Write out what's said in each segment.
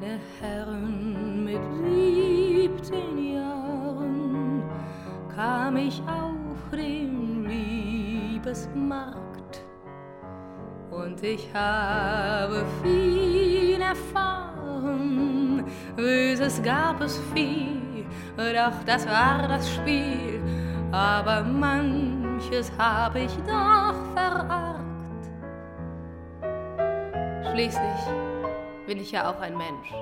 meine Herren, mit 17 Jahren kam ich auf den Liebesmarkt und ich habe viel erfahren. Böses gab es viel, doch das war das Spiel, aber manches habe ich doch verargt. Schließlich bin ich ja auch ein Mensch.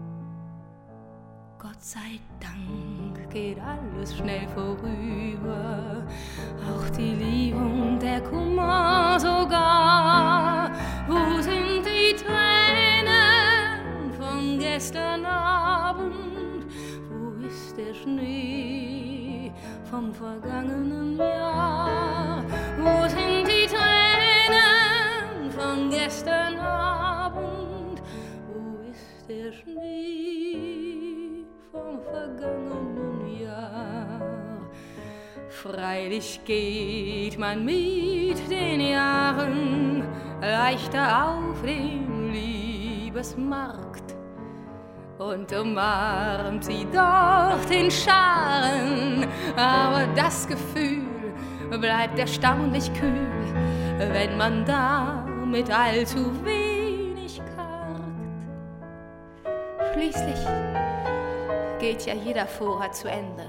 Gott sei Dank geht alles schnell vorüber, auch die Liebe und der Kummer sogar. Wo sind die Tränen von gestern Abend? Wo ist der Schnee vom vergangenen Jahr? Wo sind die Tränen von gestern Abend? Wo ist der Schnee vom vergangenen Jahr? Freilich geht man mit den Jahren leichter auf den Liebesmarkt und umarmt sie dort in Scharen, aber das Gefühl bleibt erstaunlich kühl, wenn man da mit allzu wenig kargt. Schließlich geht ja jeder Vorrat zu Ende.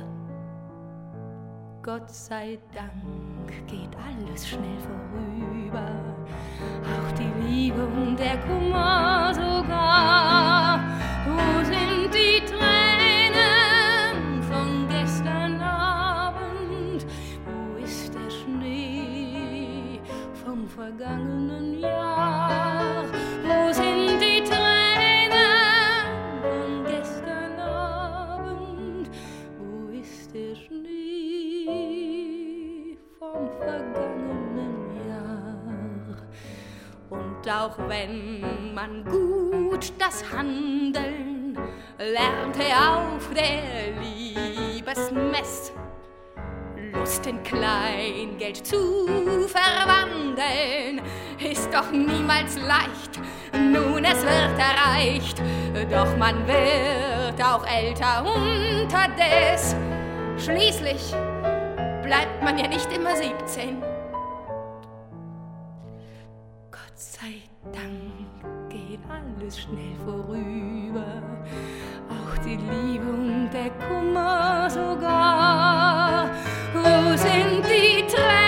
Gott sei Dank geht alles schnell vorüber, auch die Liebe und der Kummer sogar. Wo sind die Tränen von gestern Abend? Wo ist der Schnee vom vergangenen Jahr? Wo sind die Tränen von gestern Abend? Wo ist der Schnee vom vergangenen Jahr? Und auch wenn man gut das Handeln lernte auf der Liebesmess, Lust in Kleingeld zu verwandeln, ist doch niemals leicht. Nun, es wird erreicht, doch man wird auch älter unterdes. Schließlich bleibt man ja nicht immer 17. Gott sei Dank geht alles schnell vorüber, auch die Liebe und der Kummer sogar. Wo sind die Tränen